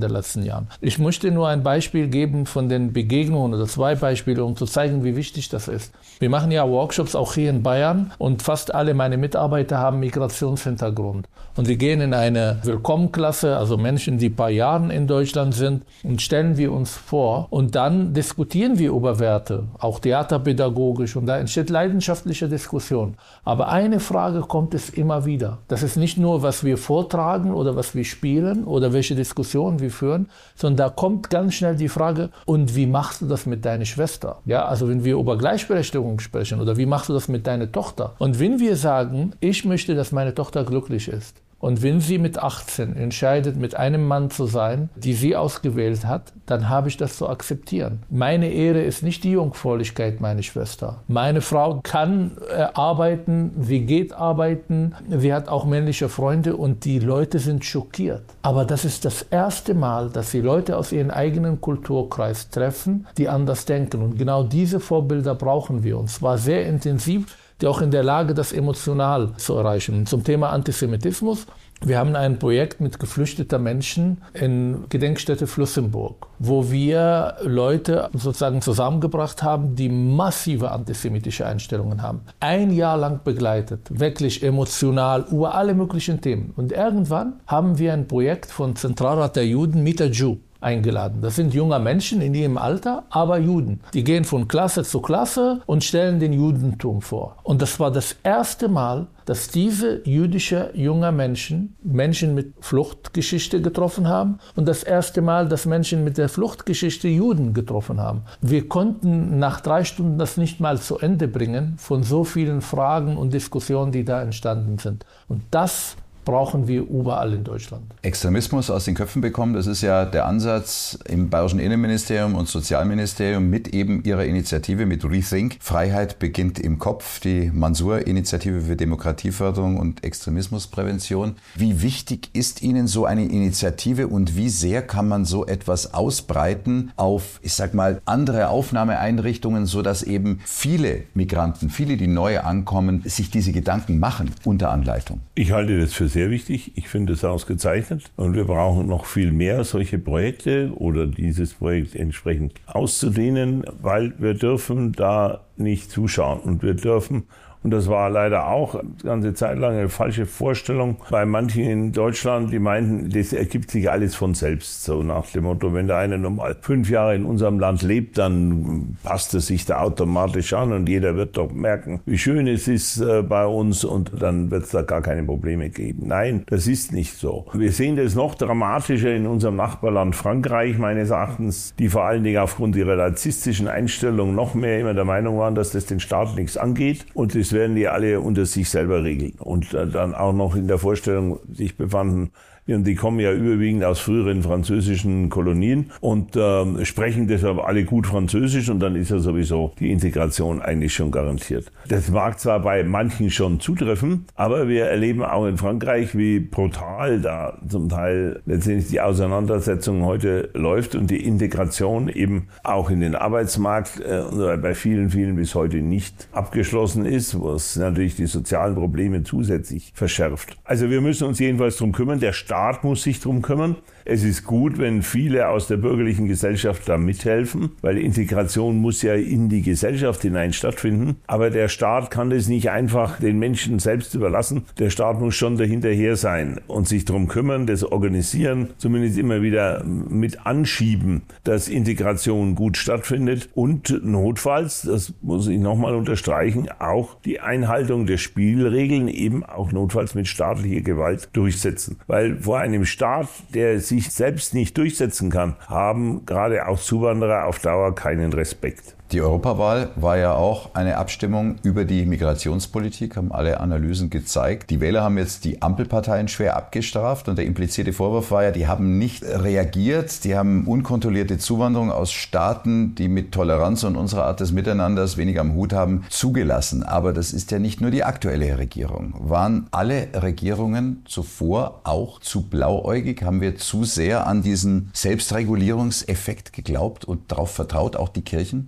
den letzten Jahren. Ich möchte nur ein Beispiel geben von den Begegnungen oder 2 Beispiele, um zu zeigen, wie wichtig das ist. Wir machen ja Workshops auch hier in Bayern und fast alle meine Mitarbeiter haben Migrationshintergrund. Und wir gehen in eine Willkommenklasse, also Menschen, die ein paar Jahre in Deutschland sind, und stellen wir uns vor und dann diskutieren wir über Werte, auch theaterpädagogisch, und da entsteht leidenschaftliche Diskussion. Aber eine Frage kommt es immer wieder. Das ist nicht nur, was wir vortragen oder was wir spielen oder welche Diskussionen wir führen, sondern da kommt ganz schnell die Frage, und wie machst du das mit deiner Schwester? Ja, also wenn wir über Gleichberechtigung sprechen, oder wie machst du das mit deiner Tochter? Und wenn wir sagen, ich möchte, dass meine Tochter glücklich ist, und wenn sie mit 18 entscheidet, mit einem Mann zu sein, die sie ausgewählt hat, dann habe ich das zu akzeptieren. Meine Ehre ist nicht die Jungfräulichkeit meiner Schwester. Meine Frau kann arbeiten, sie geht arbeiten, sie hat auch männliche Freunde und die Leute sind schockiert. Aber das ist das erste Mal, dass sie Leute aus ihrem eigenen Kulturkreis treffen, die anders denken. Und genau diese Vorbilder brauchen wir. Und zwar sehr intensiv, die auch in der Lage, das emotional zu erreichen. Zum Thema Antisemitismus. Wir haben ein Projekt mit geflüchteten Menschen in Gedenkstätte Flüssenburg, wo wir Leute sozusagen zusammengebracht haben, die massive antisemitische Einstellungen haben. 1 Jahr lang begleitet, wirklich emotional, über alle möglichen Themen. Und irgendwann haben wir ein Projekt von Zentralrat der Juden, Meet a Jew, eingeladen. Das sind junge Menschen in ihrem Alter, aber Juden. Die gehen von Klasse zu Klasse und stellen den Judentum vor. Und das war das erste Mal, dass diese jüdische junge Menschen mit Fluchtgeschichte getroffen haben und das erste Mal, dass Menschen mit der Fluchtgeschichte Juden getroffen haben. Wir konnten nach 3 Stunden das nicht mal zu Ende bringen von so vielen Fragen und Diskussionen, die da entstanden sind. Und das brauchen wir überall in Deutschland. Extremismus aus den Köpfen bekommen, das ist ja der Ansatz im Bayerischen Innenministerium und Sozialministerium mit eben ihrer Initiative, mit Rethink. Freiheit beginnt im Kopf, die Mansour-Initiative für Demokratieförderung und Extremismusprävention. Wie wichtig ist Ihnen so eine Initiative und wie sehr kann man so etwas ausbreiten auf, ich sag mal, andere Aufnahmeeinrichtungen, sodass eben viele Migranten, viele, die neu ankommen, sich diese Gedanken machen unter Anleitung? Ich halte das für sehr wichtig. Ich finde es ausgezeichnet und wir brauchen noch viel mehr solche Projekte oder dieses Projekt entsprechend auszudehnen, weil wir dürfen da nicht zuschauen und wir dürfen, und das war leider auch eine ganze Zeit lang eine falsche Vorstellung bei manchen in Deutschland, die meinten, das ergibt sich alles von selbst. So nach dem Motto, wenn der eine normal 5 Jahre in unserem Land lebt, dann passt es sich da automatisch an und jeder wird doch merken, wie schön es ist bei uns und dann wird es da gar keine Probleme geben. Nein, das ist nicht so. Wir sehen das noch dramatischer in unserem Nachbarland Frankreich, meines Erachtens, die vor allen Dingen aufgrund ihrer narzisstischen Einstellung noch mehr immer der Meinung waren, dass das den Staat nichts angeht und das werden die alle unter sich selber regeln. Und dann auch noch in der Vorstellung sich befanden, und die kommen ja überwiegend aus früheren französischen Kolonien und sprechen deshalb alle gut Französisch und dann ist ja sowieso die Integration eigentlich schon garantiert. Das mag zwar bei manchen schon zutreffen, aber wir erleben auch in Frankreich, wie brutal da zum Teil letztendlich die Auseinandersetzung heute läuft und die Integration eben auch in den Arbeitsmarkt bei vielen, vielen bis heute nicht abgeschlossen ist, was natürlich die sozialen Probleme zusätzlich verschärft. Also wir müssen uns jedenfalls darum kümmern, der Staat muss sich darum kümmern. Es ist gut, wenn viele aus der bürgerlichen Gesellschaft da mithelfen, weil Integration muss ja in die Gesellschaft hinein stattfinden. Aber der Staat kann das nicht einfach den Menschen selbst überlassen. Der Staat muss schon dahinterher sein und sich darum kümmern, das organisieren, zumindest immer wieder mit anschieben, dass Integration gut stattfindet und notfalls, das muss ich nochmal unterstreichen, auch die Einhaltung der Spielregeln eben auch notfalls mit staatlicher Gewalt durchsetzen. Weil vor einem Staat, der sich selbst nicht durchsetzen kann, haben gerade auch Zuwanderer auf Dauer keinen Respekt. Die Europawahl war ja auch eine Abstimmung über die Migrationspolitik, haben alle Analysen gezeigt. Die Wähler haben jetzt die Ampelparteien schwer abgestraft und der implizierte Vorwurf war ja, die haben nicht reagiert, die haben unkontrollierte Zuwanderung aus Staaten, die mit Toleranz und unserer Art des Miteinanders weniger am Hut haben, zugelassen. Aber das ist ja nicht nur die aktuelle Regierung. Waren alle Regierungen zuvor auch zu blauäugig? Haben wir zu sehr an diesen Selbstregulierungseffekt geglaubt und darauf vertraut, auch die Kirchen?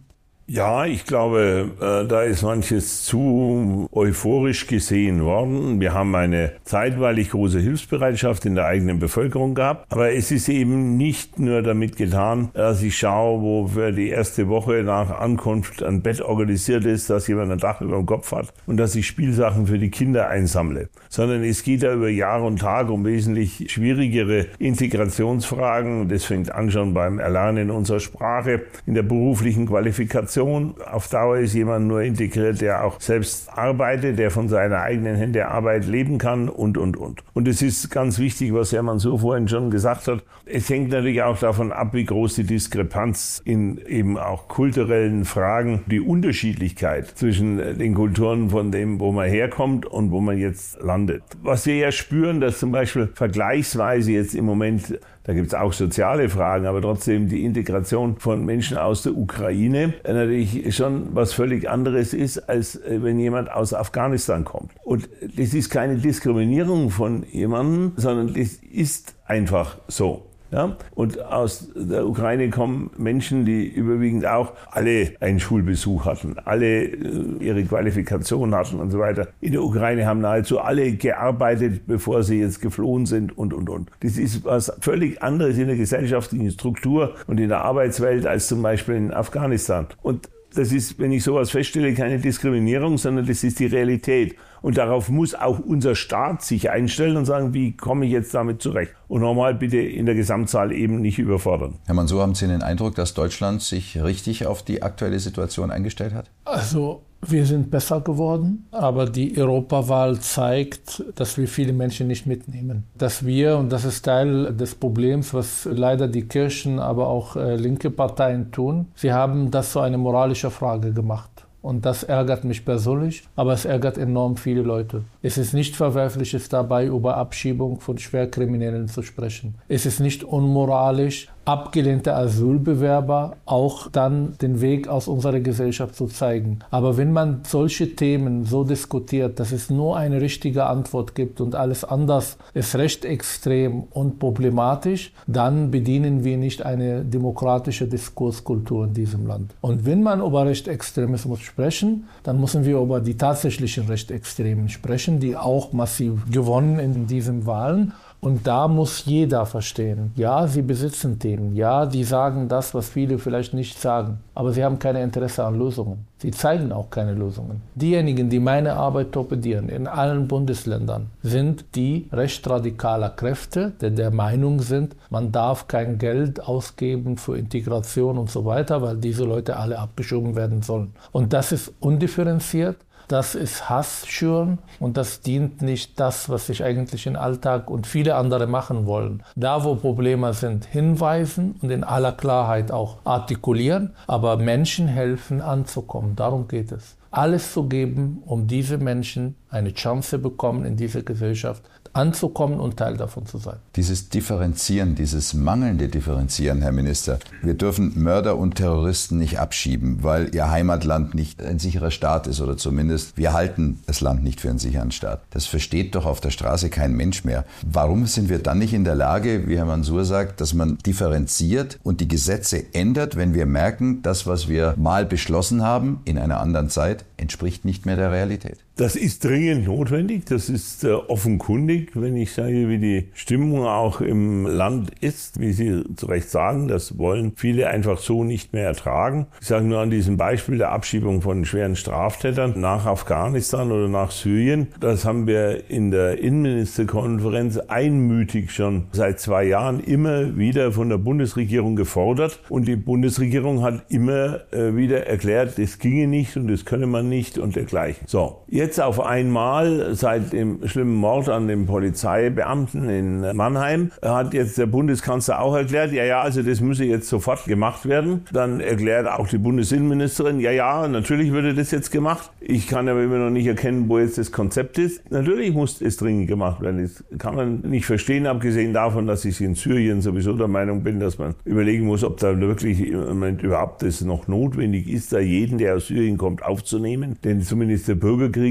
Ja, ich glaube, da ist manches zu euphorisch gesehen worden. Wir haben eine zeitweilig große Hilfsbereitschaft in der eigenen Bevölkerung gehabt. Aber es ist eben nicht nur damit getan, dass ich schaue, wo für die erste Woche nach Ankunft ein Bett organisiert ist, dass jemand ein Dach über dem Kopf hat und dass ich Spielsachen für die Kinder einsammle. Sondern es geht da über Jahr und Tag um wesentlich schwierigere Integrationsfragen. Das fängt an schon beim Erlernen unserer Sprache, in der beruflichen Qualifikation. Auf Dauer ist jemand nur integriert, der auch selbst arbeitet, der von seiner eigenen Hände Arbeit leben kann und. Und es ist ganz wichtig, was Herr Mansour vorhin schon gesagt hat. Es hängt natürlich auch davon ab, wie groß die Diskrepanz in eben auch kulturellen Fragen, die Unterschiedlichkeit zwischen den Kulturen von dem, wo man herkommt und wo man jetzt landet. Was wir ja spüren, dass zum Beispiel vergleichsweise jetzt im Moment, da gibt es auch soziale Fragen, aber trotzdem die Integration von Menschen aus der Ukraine natürlich schon was völlig anderes ist, als wenn jemand aus Afghanistan kommt. Und das ist keine Diskriminierung von jemandem, sondern das ist einfach so. Ja? Und aus der Ukraine kommen Menschen, die überwiegend auch alle einen Schulbesuch hatten, alle ihre Qualifikation hatten und so weiter. In der Ukraine haben nahezu alle gearbeitet, bevor sie jetzt geflohen sind und. Das ist was völlig anderes in der gesellschaftlichen Struktur und in der Arbeitswelt als zum Beispiel in Afghanistan. Und das ist, wenn ich sowas feststelle, keine Diskriminierung, sondern das ist die Realität. Und darauf muss auch unser Staat sich einstellen und sagen, wie komme ich jetzt damit zurecht? Und nochmal bitte in der Gesamtzahl eben nicht überfordern. Herr Mansour, haben Sie den Eindruck, dass Deutschland sich richtig auf die aktuelle Situation eingestellt hat? Also wir sind besser geworden, aber die Europawahl zeigt, dass wir viele Menschen nicht mitnehmen. Dass wir, und das ist Teil des Problems, was leider die Kirchen, aber auch linke Parteien tun, sie haben das zu einer moralischen Frage gemacht. Und das ärgert mich persönlich, aber es ärgert enorm viele Leute. Es ist nicht verwerflich, dabei über Abschiebung von Schwerkriminellen zu sprechen. Es ist nicht unmoralisch, abgelehnte Asylbewerber auch dann den Weg aus unserer Gesellschaft zu zeigen. Aber wenn man solche Themen so diskutiert, dass es nur eine richtige Antwort gibt und alles anders ist recht extrem und problematisch, dann bedienen wir nicht eine demokratische Diskurskultur in diesem Land. Und wenn man über Rechtsextremismus sprechen, dann müssen wir über die tatsächlichen Rechtsextremen sprechen, die auch massiv gewonnen in diesen Wahlen. Und da muss jeder verstehen, ja, sie besitzen Themen, ja, die sagen das, was viele vielleicht nicht sagen, aber sie haben kein Interesse an Lösungen. Sie zeigen auch keine Lösungen. Diejenigen, die meine Arbeit torpedieren in allen Bundesländern, sind die rechtsradikaler Kräfte, die der Meinung sind, man darf kein Geld ausgeben für Integration und so weiter, weil diese Leute alle abgeschoben werden sollen. Und das ist undifferenziert. Das ist Hass schüren und das dient nicht das, was sich eigentlich im Alltag und viele andere machen wollen. Da, wo Probleme sind, hinweisen und in aller Klarheit auch artikulieren, aber Menschen helfen anzukommen. Darum geht es. Alles zu geben, um diese Menschen eine Chance bekommen, in dieser Gesellschaft anzukommen und Teil davon zu sein. Dieses Differenzieren, dieses mangelnde Differenzieren, Herr Minister. Wir dürfen Mörder und Terroristen nicht abschieben, weil ihr Heimatland nicht ein sicherer Staat ist oder zumindest wir halten das Land nicht für einen sicheren Staat. Das versteht doch auf der Straße kein Mensch mehr. Warum sind wir dann nicht in der Lage, wie Herr Mansour sagt, dass man differenziert und die Gesetze ändert, wenn wir merken, das, was wir mal beschlossen haben in einer anderen Zeit, entspricht nicht mehr der Realität? Das ist dringend notwendig, das ist offenkundig, wenn ich sage, wie die Stimmung auch im Land ist, wie Sie zu Recht sagen, das wollen viele einfach so nicht mehr ertragen. Ich sage nur an diesem Beispiel der Abschiebung von schweren Straftätern nach Afghanistan oder nach Syrien. Das haben wir in der Innenministerkonferenz einmütig schon seit 2 Jahren immer wieder von der Bundesregierung gefordert. Und die Bundesregierung hat immer wieder erklärt, das ginge nicht und das könne man nicht und dergleichen. So, jetzt auf einmal, seit dem schlimmen Mord an dem Polizeibeamten in Mannheim, hat jetzt der Bundeskanzler auch erklärt, also das müsse jetzt sofort gemacht werden. Dann erklärt auch die Bundesinnenministerin, natürlich würde das jetzt gemacht. Ich kann aber immer noch nicht erkennen, wo jetzt das Konzept ist. Natürlich muss es dringend gemacht werden. Das kann man nicht verstehen, abgesehen davon, dass ich in Syrien sowieso der Meinung bin, dass man überlegen muss, ob da wirklich im Moment überhaupt das noch notwendig ist, da jeden, der aus Syrien kommt, aufzunehmen. Denn zumindest der Bürgerkrieg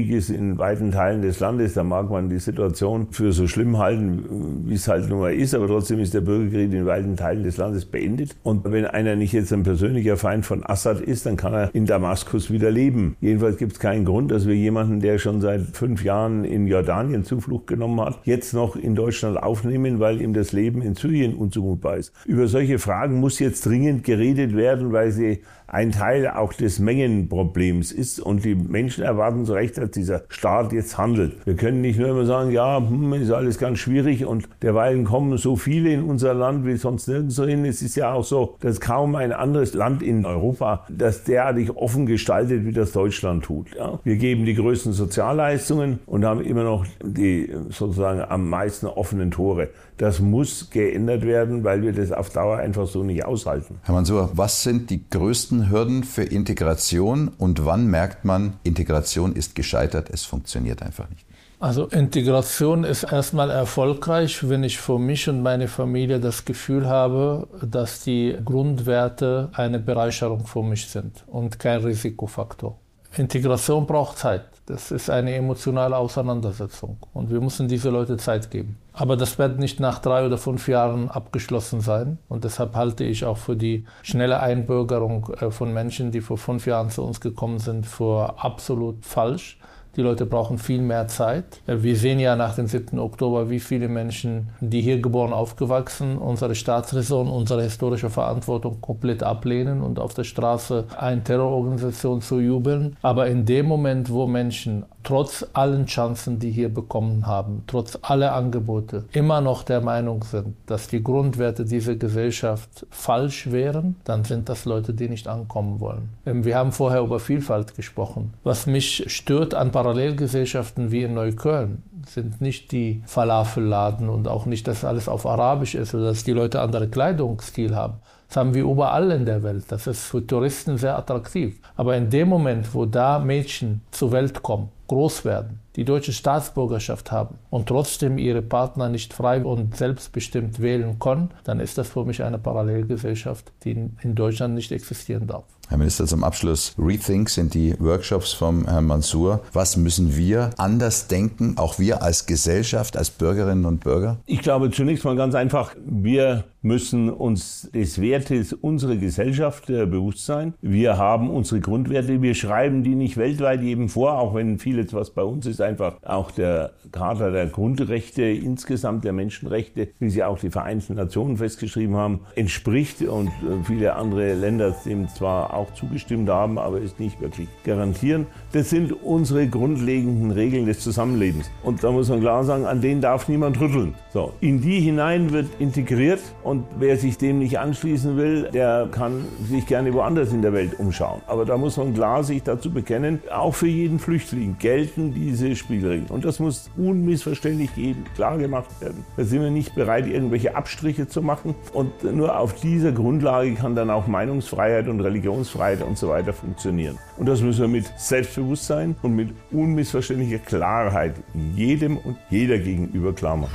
Krieg ist in weiten Teilen des Landes. Da mag man die Situation für so schlimm halten, wie es halt nun mal ist, aber trotzdem ist der Bürgerkrieg in weiten Teilen des Landes beendet. Und wenn einer nicht jetzt ein persönlicher Feind von Assad ist, dann kann er in Damaskus wieder leben. Jedenfalls gibt es keinen Grund, dass wir jemanden, der schon seit 5 Jahren in Jordanien Zuflucht genommen hat, jetzt noch in Deutschland aufnehmen, weil ihm das Leben in Syrien unzumutbar ist. Über solche Fragen muss jetzt dringend geredet werden, weil sie ein Teil auch des Mengenproblems ist und die Menschen erwarten zu Recht, dass dieser Staat jetzt handelt. Wir können nicht nur immer sagen, ja, ist alles ganz schwierig und derweilen kommen so viele in unser Land wie sonst nirgendwo hin. Es ist ja auch so, dass kaum ein anderes Land in Europa das derartig offen gestaltet, wie das Deutschland tut. Ja? Wir geben die größten Sozialleistungen und haben immer noch die sozusagen am meisten offenen Tore. Das muss geändert werden, weil wir das auf Dauer einfach so nicht aushalten. Herr Mansour, was sind die größten Hürden für Integration und wann merkt man, Integration ist gescheitert, es funktioniert einfach nicht? Also Integration ist erstmal erfolgreich, wenn ich für mich und meine Familie das Gefühl habe, dass die Grundwerte eine Bereicherung für mich sind und kein Risikofaktor. Integration braucht Zeit. Das ist eine emotionale Auseinandersetzung und wir müssen diese Leute Zeit geben. Aber das wird nicht nach 3 oder 5 Jahren abgeschlossen sein und deshalb halte ich auch für die schnelle Einbürgerung von Menschen, die vor 5 Jahren zu uns gekommen sind, für absolut falsch. Die Leute brauchen viel mehr Zeit. Wir sehen ja nach dem 7. Oktober, wie viele Menschen, die hier geboren, aufgewachsen, unsere Staatsräson, unsere historische Verantwortung komplett ablehnen und auf der Straße eine Terrororganisation zu jubeln. Aber in dem Moment, wo Menschen trotz allen Chancen, die hier bekommen haben, trotz aller Angebote, immer noch der Meinung sind, dass die Grundwerte dieser Gesellschaft falsch wären, dann sind das Leute, die nicht ankommen wollen. Wir haben vorher über Vielfalt gesprochen. Was mich stört an Parallelgesellschaften wie in Neukölln, sind nicht die Falafelladen und auch nicht, dass alles auf Arabisch ist oder dass die Leute andere Kleidungsstil haben. Das haben wir überall in der Welt. Das ist für Touristen sehr attraktiv. Aber in dem Moment, wo da Mädchen zur Welt kommen, groß werden, die deutsche Staatsbürgerschaft haben und trotzdem ihre Partner nicht frei und selbstbestimmt wählen können, dann ist das für mich eine Parallelgesellschaft, die in Deutschland nicht existieren darf. Herr Minister, zum Abschluss, Rethink sind die Workshops vom Herrn Mansour. Was müssen wir anders denken, auch wir als Gesellschaft, als Bürgerinnen und Bürger? Ich glaube zunächst mal ganz einfach, wir müssen uns des Wertes unserer Gesellschaft bewusst sein. Wir haben unsere Grundwerte, wir schreiben die nicht weltweit jedem vor, auch wenn vieles, was bei uns ist, einfach auch der Charta der Grundrechte insgesamt, der Menschenrechte, wie sie auch die Vereinten Nationen festgeschrieben haben, entspricht und viele andere Länder dem zwar auch zugestimmt haben, aber es nicht wirklich garantieren. Das sind unsere grundlegenden Regeln des Zusammenlebens. Und da muss man klar sagen, an denen darf niemand rütteln. So, in die hinein wird integriert und wer sich dem nicht anschließen will, der kann sich gerne woanders in der Welt umschauen. Aber da muss man klar sich dazu bekennen, auch für jeden Flüchtling gelten diese Spielregeln. Und das muss unmissverständlich jedem klar gemacht werden. Da sind wir nicht bereit, irgendwelche Abstriche zu machen. Und nur auf dieser Grundlage kann dann auch Meinungsfreiheit und Religionsfreiheit und so weiter funktionieren. Und das müssen wir mit Selbstbewusstsein und mit unmissverständlicher Klarheit jedem und jeder gegenüber klar machen.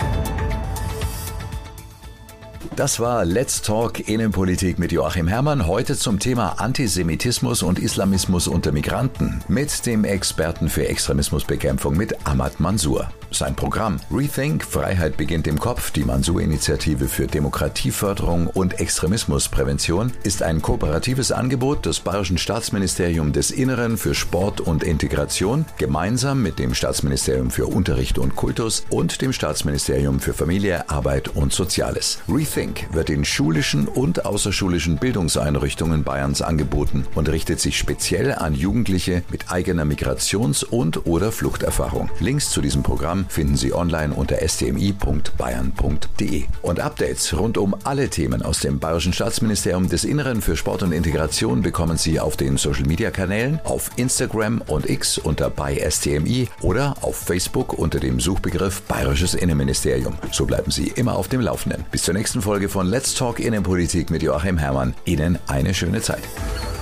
Das war Let's Talk Innenpolitik mit Joachim Herrmann. Heute zum Thema Antisemitismus und Islamismus unter Migranten mit dem Experten für Extremismusbekämpfung mit Ahmad Mansour. Sein Programm Rethink, Freiheit beginnt im Kopf, die Mansour-Initiative für Demokratieförderung und Extremismusprävention, ist ein kooperatives Angebot des Bayerischen Staatsministeriums des Inneren für Sport und Integration, gemeinsam mit dem Staatsministerium für Unterricht und Kultus und dem Staatsministerium für Familie, Arbeit und Soziales. Rethink wird in schulischen und außerschulischen Bildungseinrichtungen Bayerns angeboten und richtet sich speziell an Jugendliche mit eigener Migrations- und/oder Fluchterfahrung. Links zu diesem Programm finden Sie online unter stmi.bayern.de. Und Updates rund um alle Themen aus dem Bayerischen Staatsministerium des Inneren für Sport und Integration bekommen Sie auf den Social-Media-Kanälen, auf Instagram und X unter BaySTMI oder auf Facebook unter dem Suchbegriff Bayerisches Innenministerium. So bleiben Sie immer auf dem Laufenden. Bis zur nächsten Folge von Let's Talk Innenpolitik mit Joachim Herrmann. Ihnen eine schöne Zeit.